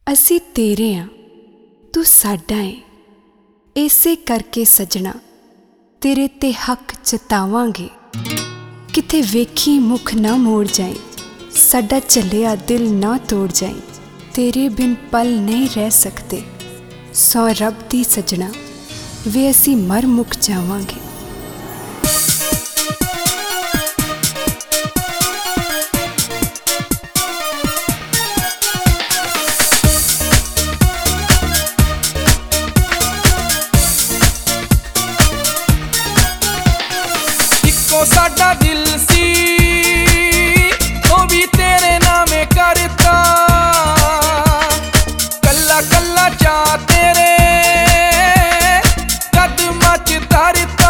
ਅਸੀਂ ਤੇਰੇ ਆਂ, ਤੂੰ ਸਾਡਾ ਏ। ਇਸੇ ਕਰਕੇ ਸੱਜਣਾ ਤੇਰੇ ਤੇ ਹੱਕ ਜਤਾਵਾਂਗੇ। ਕਿਤੇ ਵੇਖੀ ਮੁਖ ਨਾ ਮੋੜ ਜਾਏ, ਸਾਡਾ ਚੱਲਿਆ ਦਿਲ ਨਾ ਤੋੜ ਜਾਏ। ਤੇਰੇ ਬਿਨ ਪਲ ਨਹੀਂ ਰਹਿ ਸਕਦੇ, ਸੌ ਰੱਬ ਦੀ ਸੱਜਣਾ ਵੇ ਅਸੀਂ ਮਰ ਮੁੱਕ ਜਾਵਾਂਗੇ। साडा दिल सी ओ भी तेरे नामे करता, कल्ला कल्ला चा तेरे कदमां च धरता।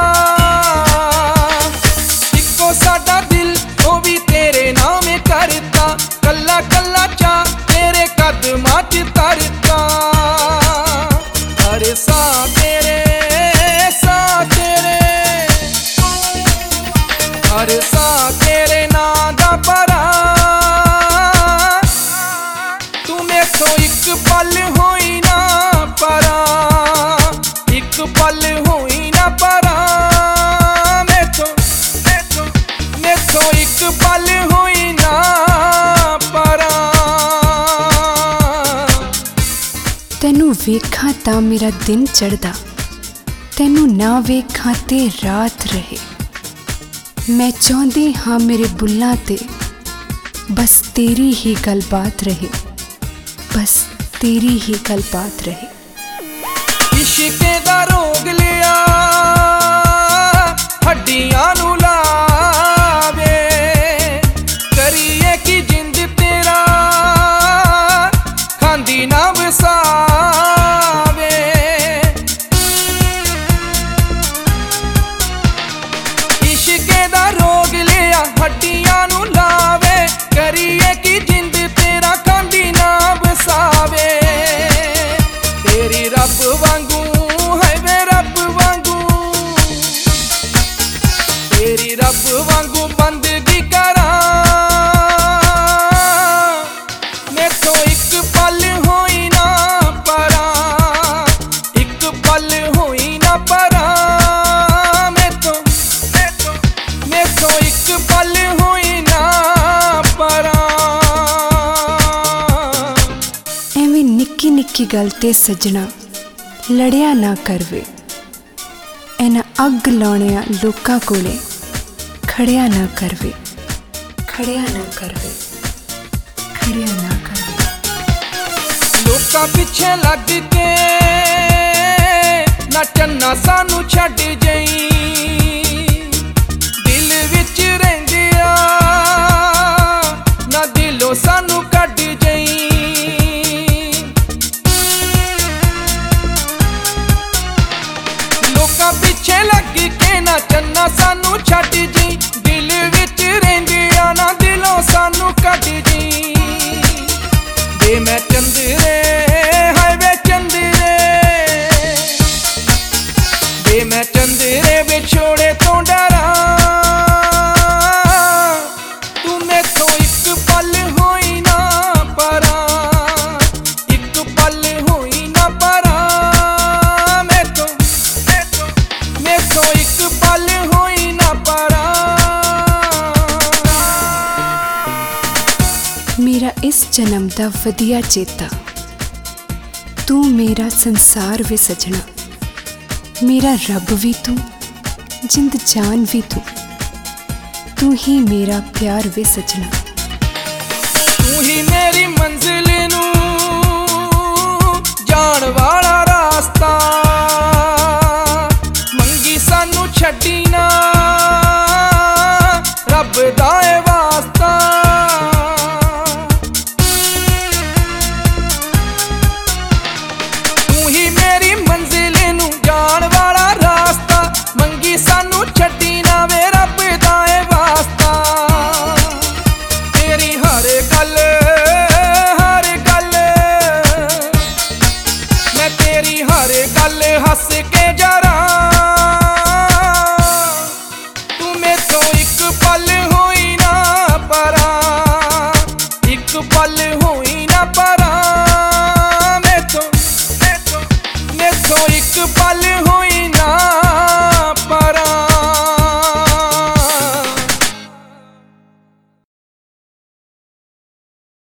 इक्को साडा दिल ओ भी तेरे नामे करता, कल्ला कल्ला चा तेरे कदमां च धरता। अरे सा तेरे हर सा तेरे नां दा परा, तू मेथों इक पल होई ना परा, इक पल होई ना परा। मेथों इक पल होई ना परा। तैनू वेखां तां मेरा दिन चढ़दा, तैनू ना वेखां ते रात रहे। मैं चाहती हाँ मेरे बुल्लां ते बस तेरी ही गलबात रहे, बस तेरी ही गलबात रहे। इश्के दा रोग लिया हड्डियां नू लावे, करिए की जिंद तेरा खांदी ना वसावे। इश्के दा रोग लिया हड्डियां नू लावे, करिए की जिंद तेरा खांदी ना वसावे। तेरी रब वांगू है वे रब वांगू, तेरी रब वांगू बंदगी करा। मेथों इक पल होई ना परा, इक पल होई ना परा। इक पल होई ना परा। एवें निक्की निक्की गल ते सजना लड़िया ना करवे, इन्हां अग लाउणिया लोकां कोले खड़िया ना करवे, खड़िया ना करवे, खड़िया ना करवे। लोकां पिछे लग के नचन ना सानू छड्ड जाई, दिल विच रहिंदिया ना दिलों सानू कढ जाई। लोकां पिछे लग के नचन ना सानू छड्ड जाई, दिल विच रहिंदिया ना दिलों सानू कढ जाई। वे मैं चंदरे हाय वे चंदरे, वे मैं चंदरे विछोड़े तो डरा। तू मेथों इक पल होई ना परा, इक पल होई ना परा। मेथों इक पल होई ना परा। मेरा इस जन्म दा वधिया चेता, तू मेरा संसार वे सजना। मेरा रब भी तू, जिंद जान भी तू ही मेरा प्यार वे सजना। तू ही मेरी मंजिल नू जान वाला रास्ता, मंगी सानू छड्डी ना रब दा ए वास्ता। तू ही मेरी मंजिल नू जान वाला रास्ता, मंगी सानू छड्डी ना वे रब दा ए वास्ता। तेरी हर गल ਇੱਕ ਪਲ ਹੋਈ